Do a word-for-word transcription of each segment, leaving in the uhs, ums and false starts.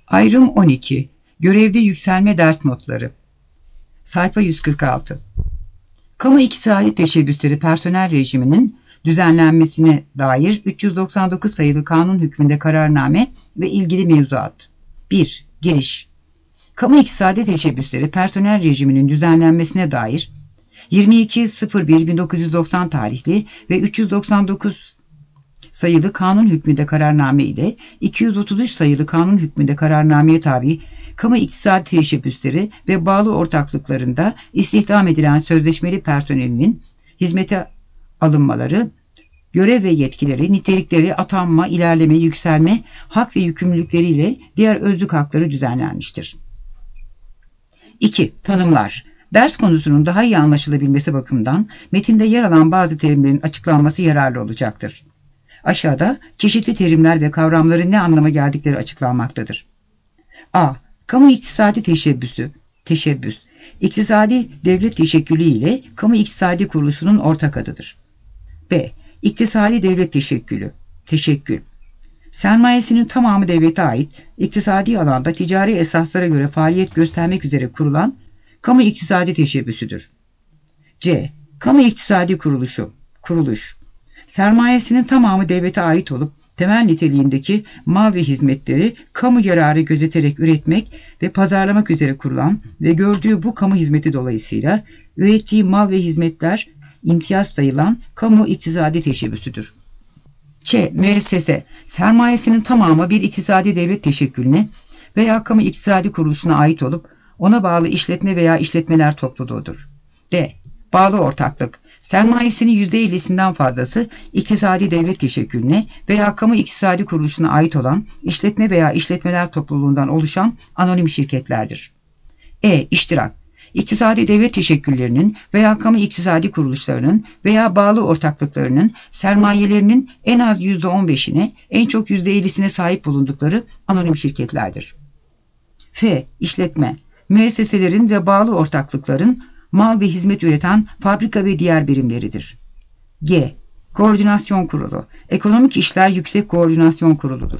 Ayrım on iki. Görevde yükselme ders notları. Sayfa yüz kırk altı. Kamu iktisadi teşebbüsleri personel rejiminin düzenlenmesine dair üç yüz doksan dokuz sayılı kanun hükmünde kararname ve ilgili mevzuat. bir. Giriş. Kamu iktisadi teşebbüsleri personel rejiminin düzenlenmesine dair yirmi iki sıfır bir bin dokuz yüz doksan tarihli ve üç yüz doksan dokuz sayılı kanun hükmünde kararname ile iki yüz otuz üç sayılı kanun hükmünde kararnameye tabi kamu iktisadi teşebbüsleri ve bağlı ortaklıklarında istihdam edilen sözleşmeli personelinin hizmete alınmaları, görev ve yetkileri, nitelikleri, atanma, ilerleme, yükselme, hak ve yükümlülükleriyle diğer özlük hakları düzenlenmiştir. iki. Tanımlar. Ders konusunun daha iyi anlaşılabilmesi bakımından metinde yer alan bazı terimlerin açıklanması yararlı olacaktır. Aşağıda çeşitli terimler ve kavramların ne anlama geldikleri açıklanmaktadır. A. Kamu iktisadi teşebbüsü, teşebbüs, iktisadi devlet teşekkülü ile kamu iktisadi kuruluşunun ortak adıdır. B. İktisadi devlet teşekkülü, teşekkül, sermayesinin tamamı devlete ait, iktisadi alanda ticari esaslara göre faaliyet göstermek üzere kurulan kamu iktisadi teşebbüsüdür. C. Kamu iktisadi kuruluşu, kuruluş, sermayesinin tamamı devlete ait olup temel niteliğindeki mal ve hizmetleri kamu yararı gözeterek üretmek ve pazarlamak üzere kurulan ve gördüğü bu kamu hizmeti dolayısıyla ürettiği mal ve hizmetler imtiyaz sayılan kamu iktisadi teşebbüsüdür. Ç. Müessese, sermayesinin tamamı bir iktisadi devlet teşekkülüne veya kamu iktisadi kuruluşuna ait olup ona bağlı işletme veya işletmeler topluluğudur. D. Bağlı ortaklık, sermayesinin yüzde ellisinden fazlası iktisadi devlet teşekkülüne veya kamu iktisadi kuruluşuna ait olan işletme veya işletmeler topluluğundan oluşan anonim şirketlerdir. E. İştirak, İktisadi devlet teşekküllerinin veya kamu iktisadi kuruluşlarının veya bağlı ortaklıklarının sermayelerinin en az yüzde on beşine, en çok yüzde ellisine sahip bulundukları anonim şirketlerdir. F. İşletme, müesseselerin ve bağlı ortaklıkların mal ve hizmet üreten fabrika ve diğer birimleridir. G. Koordinasyon Kurulu, Ekonomik İşler Yüksek Koordinasyon Kurulu'dur.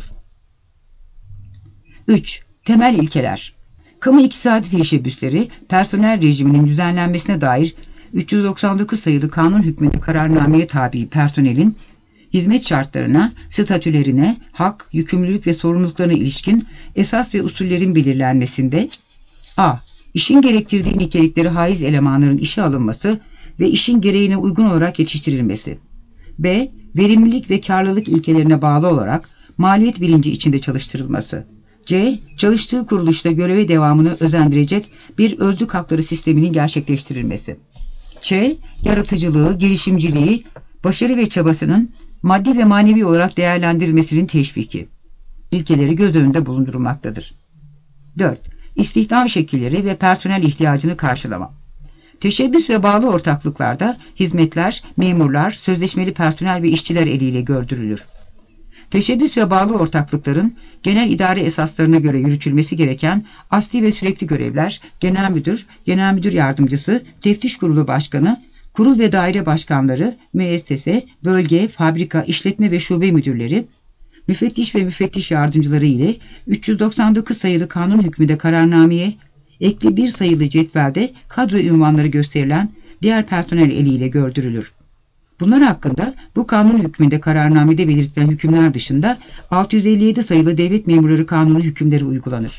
üç. Temel ilkeler. Kamu iktisadi teşebbüsleri personel rejiminin düzenlenmesine dair üç yüz doksan dokuz sayılı kanun hükmünde kararnameye tabi personelin hizmet şartlarına, statülerine, hak, yükümlülük ve sorumluluklarına ilişkin esas ve usullerin belirlenmesinde a. İşin gerektirdiği nitelikleri haiz elemanların işe alınması ve işin gereğine uygun olarak yetiştirilmesi. B. Verimlilik ve karlılık ilkelerine bağlı olarak maliyet bilinci içinde çalıştırılması. C. Çalıştığı kuruluşta göreve devamını özendirecek bir özlük hakları sisteminin gerçekleştirilmesi. Ç. Yaratıcılığı, girişimciliği, başarı ve çabasının maddi ve manevi olarak değerlendirilmesinin teşviki. İlkeleri göz önünde bulundurulmaktadır. dört. İstihdam şekilleri ve personel ihtiyacını karşılama. Teşebbüs ve bağlı ortaklıklarda hizmetler, memurlar, sözleşmeli personel ve işçiler eliyle gördürülür. Teşebbüs ve bağlı ortaklıkların genel idare esaslarına göre yürütülmesi gereken asli ve sürekli görevler, genel müdür, genel müdür yardımcısı, teftiş kurulu başkanı, kurul ve daire başkanları, müessese, bölge, fabrika, işletme ve şube müdürleri, müfettiş ve müfettiş yardımcıları ile üç yüz doksan dokuz sayılı kanun hükmünde kararnameye ekli bir sayılı cetvelde kadro ünvanları gösterilen diğer personel eliyle gördürülür. Bunlar hakkında bu kanun hükmünde kararnamede belirtilen hükümler dışında altı yüz elli yedi sayılı Devlet Memurları Kanunu hükümleri uygulanır.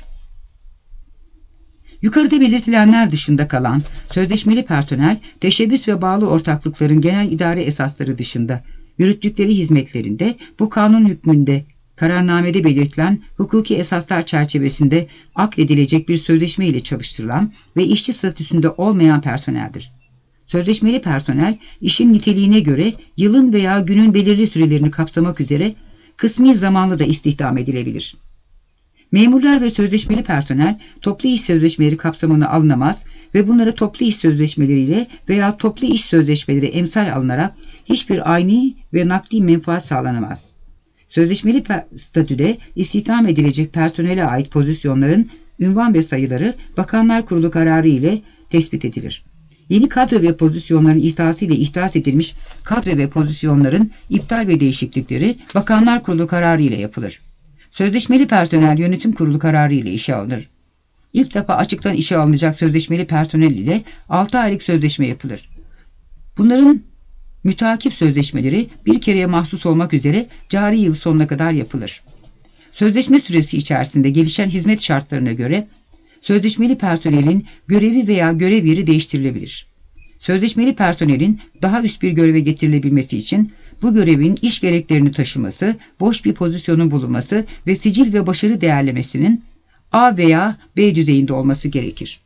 Yukarıda belirtilenler dışında kalan sözleşmeli personel, teşebbüs ve bağlı ortaklıkların genel idare esasları dışında yürüttükleri hizmetlerinde bu kanun hükmünde kararnamede belirtilen hukuki esaslar çerçevesinde akdedilecek bir sözleşme ile çalıştırılan ve işçi statüsünde olmayan personeldir. Sözleşmeli personel, işin niteliğine göre yılın veya günün belirli sürelerini kapsamak üzere kısmi zamanlı da istihdam edilebilir. Memurlar ve sözleşmeli personel, toplu iş sözleşmeleri kapsamına alınamaz ve bunlara toplu iş sözleşmeleriyle veya toplu iş sözleşmeleri emsal alınarak hiçbir ayni ve nakdi menfaat sağlanamaz. Sözleşmeli statüde istihdam edilecek personele ait pozisyonların ünvan ve sayıları Bakanlar Kurulu kararı ile tespit edilir. Yeni kadro ve pozisyonların ihtisası ile ihtas edilmiş kadro ve pozisyonların iptal ve değişiklikleri Bakanlar Kurulu kararı ile yapılır. Sözleşmeli personel yönetim kurulu kararı ile işe alınır. İlk defa açıktan işe alınacak sözleşmeli personel ile altı aylık sözleşme yapılır. Bunların müteakip sözleşmeleri bir kereye mahsus olmak üzere cari yıl sonuna kadar yapılır. Sözleşme süresi içerisinde gelişen hizmet şartlarına göre sözleşmeli personelin görevi veya görev yeri değiştirilebilir. Sözleşmeli personelin daha üst bir göreve getirilebilmesi için bu görevin iş gereklerini taşıması, boş bir pozisyonun bulunması ve sicil ve başarı değerlemesinin A veya B düzeyinde olması gerekir.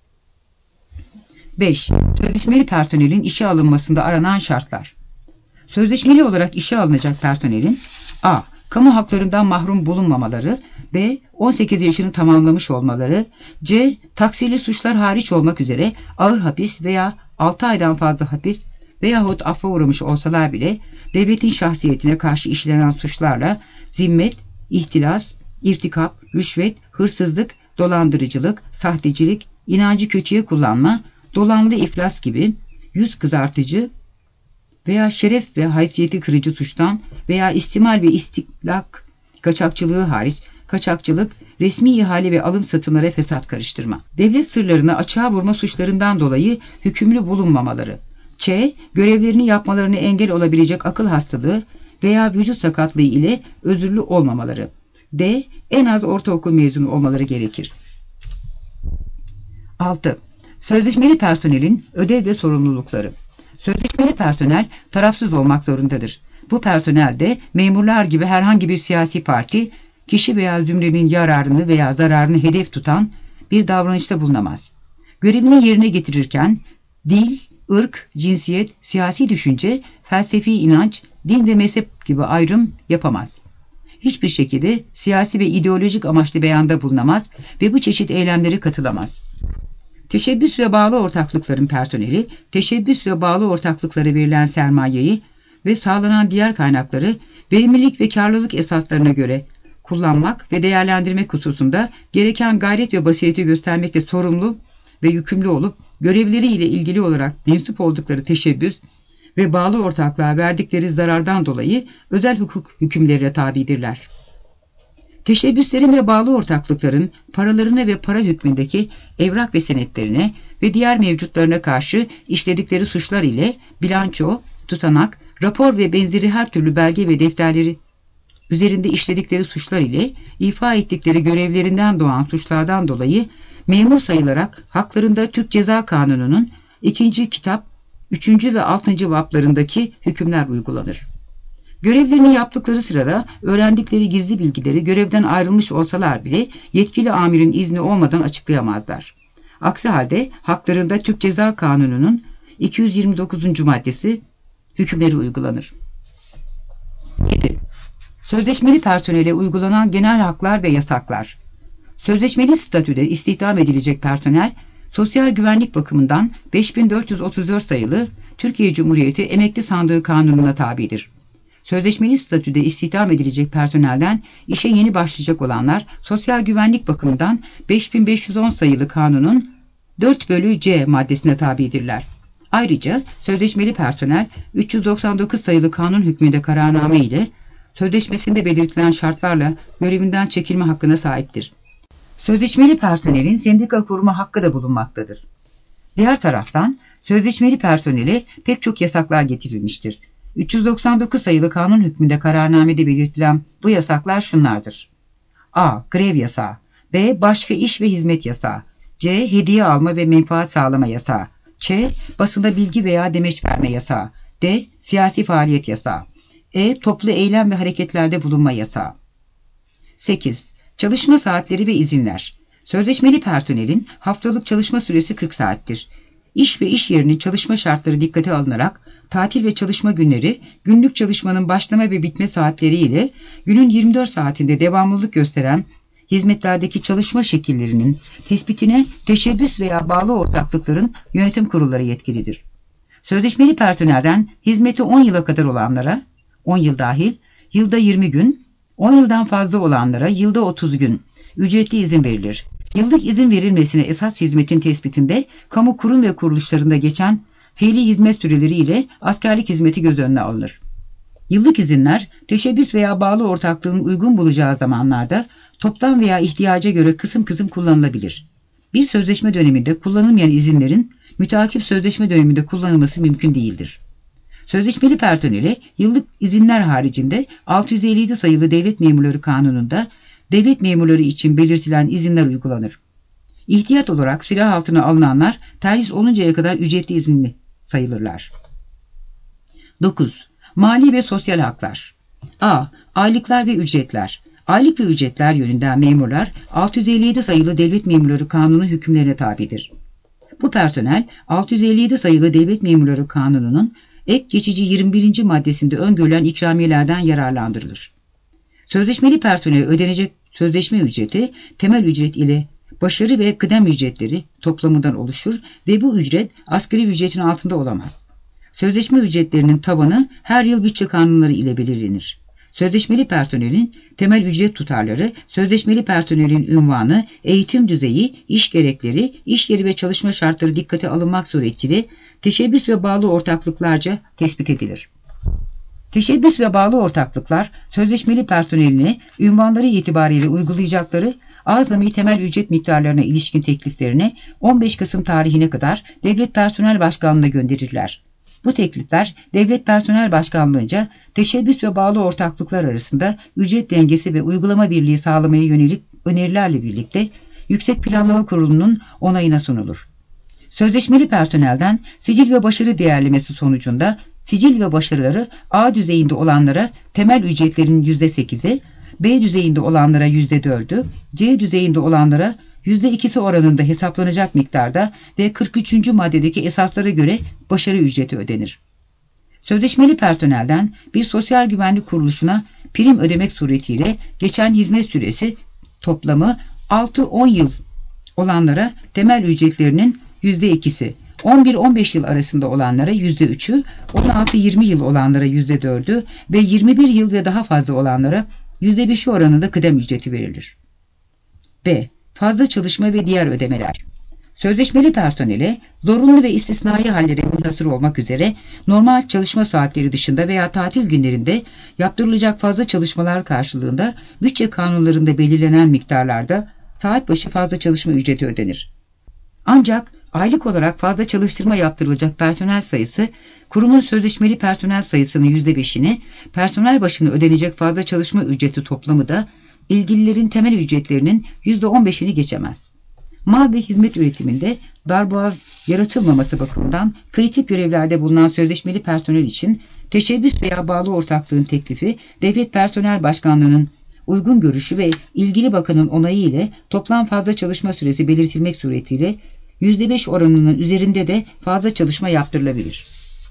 beş. Sözleşmeli personelin işe alınmasında aranan şartlar. Sözleşmeli olarak işe alınacak personelin A. Kamu haklarından mahrum bulunmamaları, B. on sekiz yaşını tamamlamış olmaları, C. Taksirli suçlar hariç olmak üzere ağır hapis veya altı aydan fazla hapis veyahut affa uğramış olsalar bile devletin şahsiyetine karşı işlenen suçlarla zimmet, ihtilas, irtikap, rüşvet, hırsızlık, dolandırıcılık, sahtecilik, inancı kötüye kullanma, dolanlı iflas gibi yüz kızartıcı veya şeref ve haysiyeti kırıcı suçtan veya istimal ve istiklak kaçakçılığı hariç kaçakçılık, resmi ihale ve alım satımlara fesat karıştırma, devlet sırlarını açığa vurma suçlarından dolayı hükümlü bulunmamaları, Ç. Görevlerini yapmalarını engel olabilecek akıl hastalığı veya vücut sakatlığı ile özürlü olmamaları, D. En az ortaokul mezunu olmaları gerekir. altı. Sözleşmeli personelin ödev ve sorumlulukları. Sözleşmeli personel tarafsız olmak zorundadır. Bu personel de memurlar gibi herhangi bir siyasi parti, kişi veya zümrenin yararını veya zararını hedef tutan bir davranışta bulunamaz. Görevini yerine getirirken dil, ırk, cinsiyet, siyasi düşünce, felsefi inanç, din ve mezhep gibi ayrım yapamaz. Hiçbir şekilde siyasi ve ideolojik amaçlı beyanda bulunamaz ve bu çeşit eylemlere katılamaz. Teşebbüs ve bağlı ortaklıkların personeli, teşebbüs ve bağlı ortaklıklara verilen sermayeyi ve sağlanan diğer kaynakları verimlilik ve karlılık esaslarına göre kullanmak ve değerlendirmek hususunda gereken gayret ve basireti göstermekle sorumlu ve yükümlü olup görevleriyle ilgili olarak mensup oldukları teşebbüs ve bağlı ortaklığa verdikleri zarardan dolayı özel hukuk hükümlerine tabidirler. Teşebbüslerin ve bağlı ortaklıkların paralarına ve para hükmündeki evrak ve senetlerine ve diğer mevcutlarına karşı işledikleri suçlar ile bilanço, tutanak, rapor ve benzeri her türlü belge ve defterleri üzerinde işledikleri suçlar ile ifa ettikleri görevlerinden doğan suçlardan dolayı memur sayılarak haklarında Türk Ceza Kanunu'nun ikinci kitap üçüncü ve altıncı vaplarındaki hükümler uygulanır. Görevlerini yaptıkları sırada öğrendikleri gizli bilgileri görevden ayrılmış olsalar bile yetkili amirin izni olmadan açıklayamazlar. Aksi halde haklarında Türk Ceza Kanunu'nun iki yüz yirmi dokuzuncu maddesi hükümleri uygulanır. yedi. Sözleşmeli personele uygulanan genel haklar ve yasaklar. Sözleşmeli statüde istihdam edilecek personel, sosyal güvenlik bakımından beş bin dört yüz otuz dört sayılı Türkiye Cumhuriyeti Emekli Sandığı Kanunu'na tabidir. Sözleşmeli statüde istihdam edilecek personelden işe yeni başlayacak olanlar sosyal güvenlik bakımından beş bin beş yüz on sayılı kanunun dört bölü C maddesine tabidirler. Ayrıca sözleşmeli personel üç yüz doksan dokuz sayılı kanun hükmünde kararname ile sözleşmesinde belirtilen şartlarla görevinden çekilme hakkına sahiptir. Sözleşmeli personelin sendika kurma hakkı da bulunmaktadır. Diğer taraftan sözleşmeli personele pek çok yasaklar getirilmiştir. üç yüz doksan dokuz sayılı kanun hükmünde kararnamede belirtilen bu yasaklar şunlardır. A. Grev yasağı. B. Başka iş ve hizmet yasağı. C. Hediye alma ve menfaat sağlama yasağı. Ç. Basında bilgi veya demeç verme yasağı. D. Siyasi faaliyet yasağı. E. Toplu eylem ve hareketlerde bulunma yasağı. sekiz. Çalışma saatleri ve izinler. Sözleşmeli personelin haftalık çalışma süresi kırk saattir. İş ve iş yerinin çalışma şartları dikkate alınarak tatil ve çalışma günleri, günlük çalışmanın başlama ve bitme saatleri ile günün yirmi dört saatinde devamlılık gösteren hizmetlerdeki çalışma şekillerinin tespitine teşebbüs veya bağlı ortaklıkların yönetim kurulları yetkilidir. Sözleşmeli personelden hizmeti on yıla kadar olanlara, on yıl dahil, yılda yirmi gün, on yıldan fazla olanlara yılda otuz gün ücretli izin verilir. Yıllık izin verilmesine esas hizmetin tespitinde kamu kurum ve kuruluşlarında geçen fiili hizmet süreleri ile askerlik hizmeti göz önüne alınır. Yıllık izinler, teşebbüs veya bağlı ortaklığın uygun bulacağı zamanlarda toplam veya ihtiyaca göre kısım kısım kullanılabilir. Bir sözleşme döneminde kullanılmayan izinlerin müteakip sözleşme döneminde kullanılması mümkün değildir. Sözleşmeli personele yıllık izinler haricinde altı yüz elli yedi sayılı Devlet Memurları Kanunu'nda devlet memurları için belirtilen izinler uygulanır. İhtiyat olarak silah altına alınanlar terhis oluncaya kadar ücretli izinli sayılırlar. dokuz. Mali ve sosyal haklar. A. Aylıklar ve ücretler. Aylık ve ücretler yönünden memurlar altı yüz elli yedi sayılı Devlet Memurları Kanunu hükümlerine tabidir. Bu personel altı yüz elli yedi sayılı Devlet Memurları Kanunu'nun ek geçici yirmi birinci maddesinde öngörülen ikramiyelerden yararlandırılır. Sözleşmeli personele ödenecek sözleşme ücreti temel ücret ile başarı ve kıdem ücretleri toplamından oluşur ve bu ücret asgari ücretin altında olamaz. Sözleşme ücretlerinin tabanı her yıl bütçe kanunları ile belirlenir. Sözleşmeli personelin temel ücret tutarları, sözleşmeli personelin ünvanı, eğitim düzeyi, iş gerekleri, iş yeri ve çalışma şartları dikkate alınmak suretiyle teşebbüs ve bağlı ortaklıklarca tespit edilir. Teşebbüs ve bağlı ortaklıklar, sözleşmeli personeline ünvanları itibariyle uygulayacakları azami temel ücret miktarlarına ilişkin tekliflerini on beş Kasım tarihine kadar Devlet Personel Başkanlığı'na gönderirler. Bu teklifler Devlet Personel Başkanlığı'nca teşebbüs ve bağlı ortaklıklar arasında ücret dengesi ve uygulama birliği sağlamaya yönelik önerilerle birlikte Yüksek Planlama Kurulu'nun onayına sunulur. Sözleşmeli personelden sicil ve başarı değerlemesi sonucunda sicil ve başarıları A düzeyinde olanlara temel ücretlerin yüzde sekizi, B düzeyinde olanlara yüzde dördü, C düzeyinde olanlara yüzde ikisi oranında hesaplanacak miktarda ve kırk üçüncü maddedeki esaslara göre başarı ücreti ödenir. Sözleşmeli personelden bir sosyal güvenlik kuruluşuna prim ödemek suretiyle geçen hizmet süresi toplamı altı on yıl olanlara temel ücretlerinin yüzde ikisi, on bir on beş yıl arasında olanlara yüzde üçü, on altı yirmi yıl olanlara yüzde dördü ve yirmi bir yıl ve daha fazla olanlara yüzde beşi oranında kıdem ücreti verilir. B. Fazla çalışma ve diğer ödemeler. Sözleşmeli personele zorunlu ve istisnai hallere münhasır olmak üzere normal çalışma saatleri dışında veya tatil günlerinde yaptırılacak fazla çalışmalar karşılığında bütçe kanunlarında belirlenen miktarlarda saat başı fazla çalışma ücreti ödenir. Ancak aylık olarak fazla çalıştırma yaptırılacak personel sayısı kurumun sözleşmeli personel sayısının yüzde beşini, personel başına ödenecek fazla çalışma ücreti toplamı da ilgililerin temel ücretlerinin yüzde on beşini geçemez. Mal ve hizmet üretiminde darboğaz yaratılmaması bakımından kritik görevlerde bulunan sözleşmeli personel için teşebbüs veya bağlı ortaklığın teklifi Devlet Personel Başkanlığı'nın uygun görüşü ve ilgili bakanın onayı ile toplam fazla çalışma süresi belirtilmek suretiyle yüzde beş oranının üzerinde de fazla çalışma yaptırılabilir.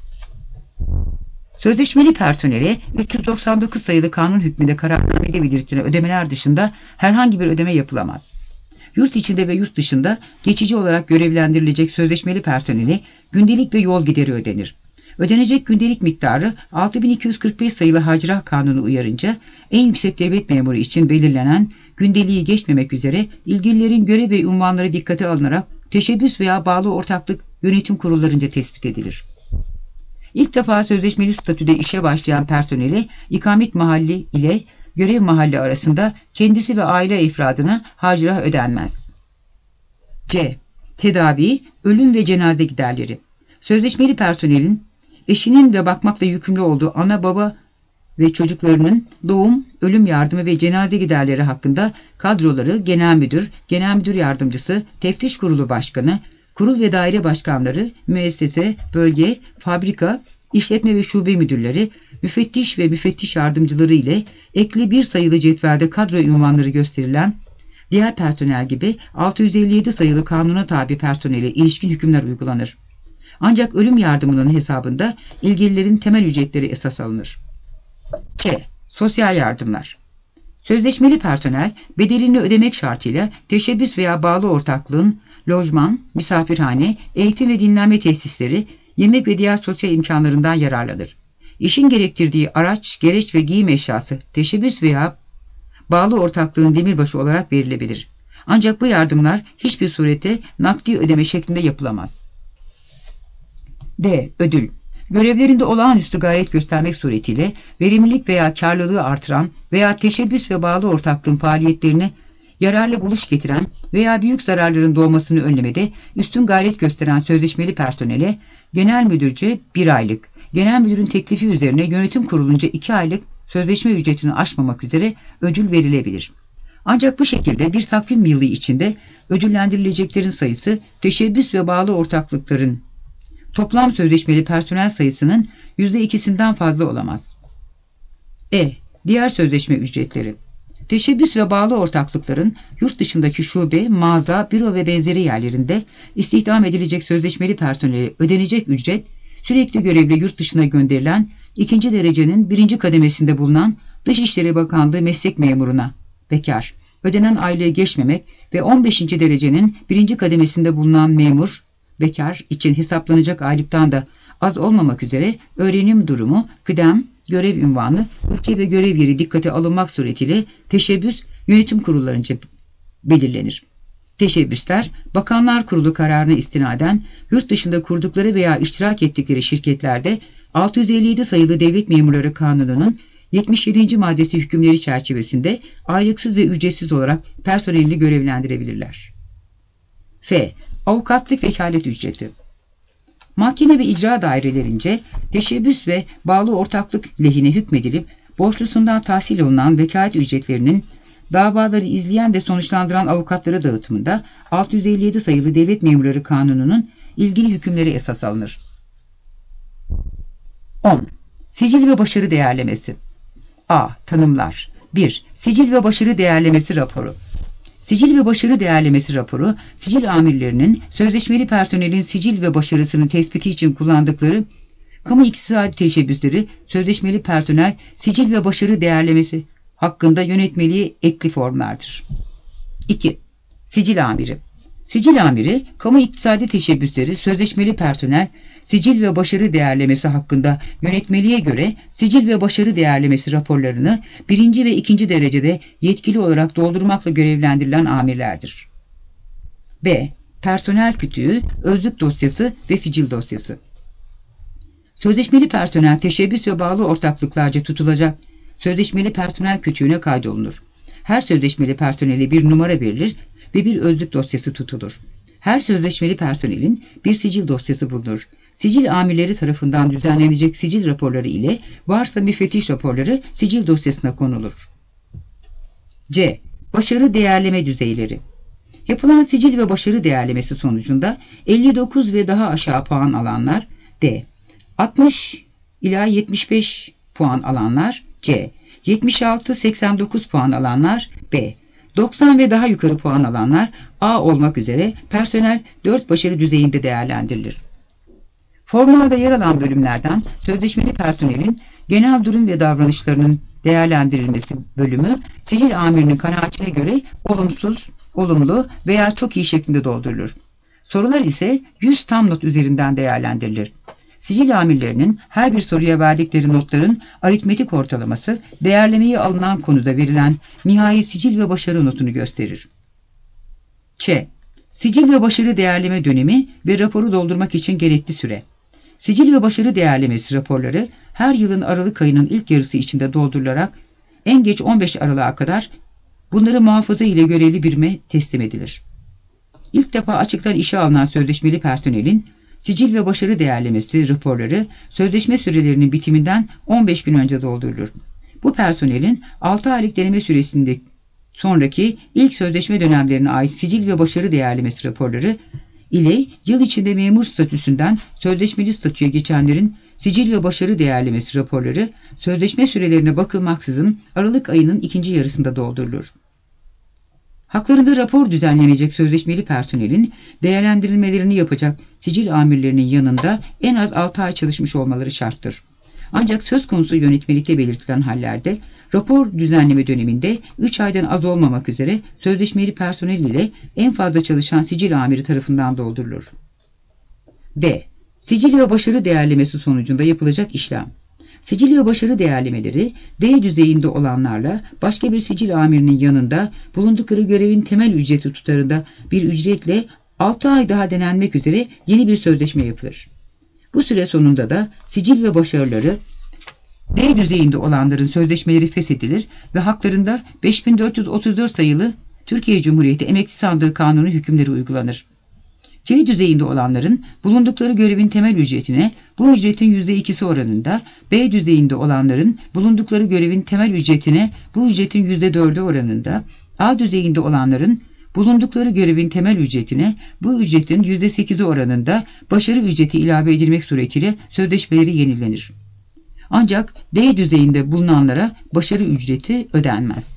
Sözleşmeli personele üç yüz doksan dokuz sayılı kanun hükmünde kararnamede belirtilen ödemeler dışında herhangi bir ödeme yapılamaz. Yurt içinde ve yurt dışında geçici olarak görevlendirilecek sözleşmeli personeli gündelik ve yol gideri ödenir. Ödenecek gündelik miktarı altı bin iki yüz kırk beş sayılı Hacra Kanunu uyarınca en yüksek devlet memuru için belirlenen gündeliği geçmemek üzere ilgililerin görev ve unvanları dikkate alınarak teşebbüs veya bağlı ortaklık yönetim kurullarınca tespit edilir. İlk defa sözleşmeli statüde işe başlayan personeli ikamet mahalli ile görev mahalli arasında kendisi ve aile ifradına hacra ödenmez. C. Tedavi, ölüm ve cenaze giderleri. Sözleşmeli personelin eşinin ve bakmakla yükümlü olduğu ana baba ve çocuklarının doğum, ölüm yardımı ve cenaze giderleri hakkında kadroları genel müdür, genel müdür yardımcısı, teftiş kurulu başkanı, kurul ve daire başkanları, müessese, bölge, fabrika, işletme ve şube müdürleri, müfettiş ve müfettiş yardımcıları ile ekli bir sayılı cetvelde kadro ünvanları gösterilen diğer personel gibi altı yüz elli yedi sayılı kanuna tabi personele ilişkin hükümler uygulanır. Ancak ölüm yardımının hesabında ilgililerin temel ücretleri esas alınır. Ç. Sosyal yardımlar. Sözleşmeli personel bedelini ödemek şartıyla teşebbüs veya bağlı ortaklığın lojman, misafirhane, eğitim ve dinlenme tesisleri, yemek ve diğer sosyal imkanlarından yararlanır. İşin gerektirdiği araç, gereç ve giyim eşyası teşebbüs veya bağlı ortaklığın demirbaşı olarak verilebilir. Ancak bu yardımlar hiçbir surette nakdi ödeme şeklinde yapılamaz. D. Ödül. Görevlerinde olağanüstü gayret göstermek suretiyle verimlilik veya karlılığı artıran veya teşebbüs ve bağlı ortaklığın faaliyetlerine yararlı buluş getiren veya büyük zararların doğmasını önlemede üstün gayret gösteren sözleşmeli personele genel müdürce bir aylık, genel müdürün teklifi üzerine yönetim kurulunca iki aylık sözleşme ücretini aşmamak üzere ödül verilebilir. Ancak bu şekilde bir takvim yılı içinde ödüllendirileceklerin sayısı teşebbüs ve bağlı ortaklıkların toplam sözleşmeli personel sayısının yüzde ikisinden fazla olamaz. E. Diğer sözleşme ücretleri. Teşebbüs ve bağlı ortaklıkların yurt dışındaki şube, mağaza, büro ve benzeri yerlerinde istihdam edilecek sözleşmeli personele ödenecek ücret, sürekli görevle yurt dışına gönderilen ikinci derecenin birinci kademesinde bulunan Dışişleri Bakanlığı meslek memuruna, bekar, ödenen aylığı geçmemek ve on beşinci derecenin birinci kademesinde bulunan memur, bekar için hesaplanacak aylıktan da az olmamak üzere öğrenim durumu, kıdem, görev ünvanı, ülke ve görev yeri dikkate alınmak suretiyle teşebbüs yönetim kurullarınca belirlenir. Teşebbüsler, Bakanlar Kurulu kararına istinaden yurt dışında kurdukları veya iştirak ettikleri şirketlerde altı yüz elli yedi sayılı Devlet Memurları Kanunu'nun yetmiş yedinci maddesi hükümleri çerçevesinde aylıksız ve ücretsiz olarak personelini görevlendirebilirler. F. Avukatlık vekalet ücreti. Mahkeme ve icra dairelerince teşebbüs ve bağlı ortaklık lehine hükmedilip borçlusundan tahsil olunan vekalet ücretlerinin davaları izleyen ve sonuçlandıran avukatlara dağıtımında altı yüz elli yedi sayılı Devlet Memurları Kanunu'nun ilgili hükümleri esas alınır. on. Sicil ve başarı değerlemesi. A. Tanımlar. bir. Sicil ve başarı değerlemesi raporu. Sicil ve başarı değerlemesi raporu, sicil amirlerinin sözleşmeli personelin sicil ve başarısının tespiti için kullandıkları kamu iktisadi teşebbüsleri sözleşmeli personel sicil ve başarı değerlemesi hakkında yönetmeliğe ekli formlardır. iki. Sicil amiri. Sicil amiri, kamu iktisadi teşebbüsleri sözleşmeli personel sicil ve başarı değerlemesi hakkında yönetmeliğe göre sicil ve başarı değerlemesi raporlarını birinci ve ikinci derecede yetkili olarak doldurmakla görevlendirilen amirlerdir. B. Personel kütüğü, özlük dosyası ve sicil dosyası. Sözleşmeli personel teşebbüs ve bağlı ortaklıklarca tutulacak sözleşmeli personel kütüğüne kaydolunur. Her sözleşmeli personele bir numara verilir ve bir özlük dosyası tutulur. Her sözleşmeli personelin bir sicil dosyası bulunur. Sicil amirleri tarafından düzenlenecek sicil raporları ile varsa müfettiş raporları sicil dosyasına konulur. C. Başarı değerleme düzeyleri. Yapılan sicil ve başarı değerlemesi sonucunda elli dokuz ve daha aşağı puan alanlar D. altmış ila yetmiş beş puan alanlar C. yetmiş altı seksen dokuz puan alanlar B. doksan ve daha yukarı puan alanlar A olmak üzere personel dört başarı düzeyinde değerlendirilir. Formlarda yer alan bölümlerden sözleşmeli personelin genel durum ve davranışlarının değerlendirilmesi bölümü sicil amirinin kanaatine göre olumsuz, olumlu veya çok iyi şeklinde doldurulur. Sorular ise yüz tam not üzerinden değerlendirilir. Sicil amirlerinin her bir soruya verdikleri notların aritmetik ortalaması değerlemeye alınan konuda verilen nihai sicil ve başarı notunu gösterir. Ç. Sicil ve başarı değerleme dönemi ve raporu doldurmak için gerekli süre. Sicil ve başarı değerlemesi raporları her yılın Aralık ayının ilk yarısı içinde doldurularak en geç on beş Aralık'a kadar bunları muhafaza ile görevli birime teslim edilir. İlk defa açıktan işe alınan sözleşmeli personelin sicil ve başarı değerlemesi raporları sözleşme sürelerinin bitiminden on beş gün önce doldurulur. Bu personelin altı aylık deneme süresinde sonraki ilk sözleşme dönemlerine ait sicil ve başarı değerlemesi raporları ile yıl içinde memur statüsünden sözleşmeli statüye geçenlerin sicil ve başarı değerlemesi raporları sözleşme sürelerine bakılmaksızın Aralık ayının ikinci yarısında doldurulur. Haklarında rapor düzenlenecek sözleşmeli personelin değerlendirilmelerini yapacak sicil amirlerinin yanında en az altı ay çalışmış olmaları şarttır. Ancak söz konusu yönetmelikte belirtilen hallerde rapor düzenleme döneminde üç aydan az olmamak üzere sözleşmeli personel ile en fazla çalışan sicil amiri tarafından doldurulur. D. Sicil ve başarı değerlemesi sonucunda yapılacak işlem. Sicil ve başarı değerlemeleri D düzeyinde olanlarla başka bir sicil amirinin yanında bulundukları görevin temel ücreti tutarında bir ücretle altı ay daha denenmek üzere yeni bir sözleşme yapılır. Bu süre sonunda da sicil ve başarıları D düzeyinde olanların sözleşmeleri feshedilir ve haklarında beş bin dört yüz otuz dört sayılı Türkiye Cumhuriyeti Emekçi Sandığı Kanunu hükümleri uygulanır. C düzeyinde olanların bulundukları görevin temel ücretine bu ücretin yüzde ikisi oranında, B düzeyinde olanların bulundukları görevin temel ücretine bu ücretin yüzde dördü oranında, A düzeyinde olanların bulundukları görevin temel ücretine bu ücretin yüzde sekizi oranında başarı ücreti ilave edilmek suretiyle sözleşmeleri yenilenir. Ancak D düzeyinde bulunanlara başarı ücreti ödenmez.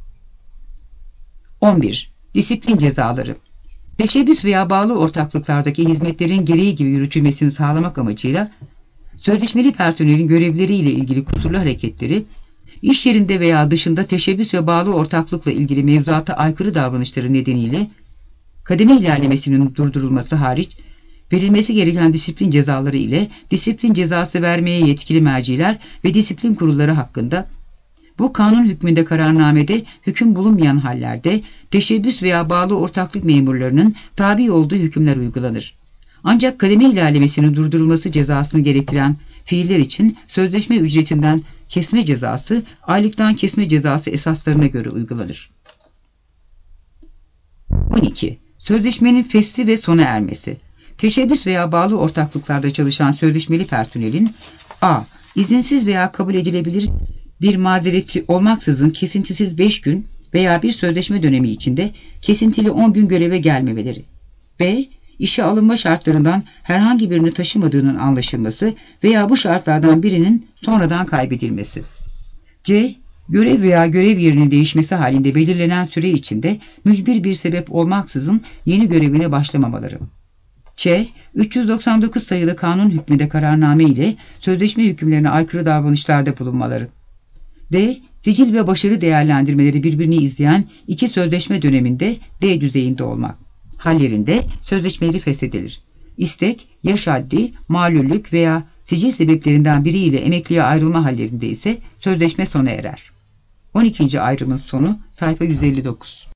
on bir. Disiplin cezaları. Teşebbüs veya bağlı ortaklıklardaki hizmetlerin gereği gibi yürütülmesini sağlamak amacıyla sözleşmeli personelin görevleriyle ilgili kusurlu hareketleri, iş yerinde veya dışında teşebbüs ve bağlı ortaklıkla ilgili mevzuata aykırı davranışları nedeniyle kademe ilerlemesinin durdurulması hariç verilmesi gereken disiplin cezaları ile disiplin cezası vermeye yetkili merciler ve disiplin kurulları hakkında bu kanun hükmünde kararnamede hüküm bulunmayan hallerde teşebbüs veya bağlı ortaklık memurlarının tabi olduğu hükümler uygulanır. Ancak kademe ilerlemesinin durdurulması cezasını gerektiren fiiller için sözleşme ücretinden kesme cezası, aylıktan kesme cezası esaslarına göre uygulanır. on iki. Sözleşmenin fesli ve sona ermesi. Teşebbüs veya bağlı ortaklıklarda çalışan sözleşmeli personelin a. izinsiz veya kabul edilebilir bir mazereti olmaksızın kesintisiz beş gün veya bir sözleşme dönemi içinde kesintili on gün göreve gelmemeleri. B. İşe alınma şartlarından herhangi birini taşımadığının anlaşılması veya bu şartlardan birinin sonradan kaybedilmesi. C. Görev veya görev yerinin değişmesi halinde belirlenen süre içinde mücbir bir sebep olmaksızın yeni görevine başlamamaları. Ç. üç yüz doksan dokuz sayılı kanun hükmünde kararname ile sözleşme hükümlerine aykırı davranışlarda bulunmaları. D. Sicil ve başarı değerlendirmeleri birbirini izleyen iki sözleşme döneminde D düzeyinde olmak hallerinde sözleşmeleri feshedilir. İstek, yaş haddi, malüllük veya sicil sebeplerinden biriyle emekliye ayrılma hallerinde ise sözleşme sona erer. on ikinci ayrımın sonu sayfa yüz elli dokuz.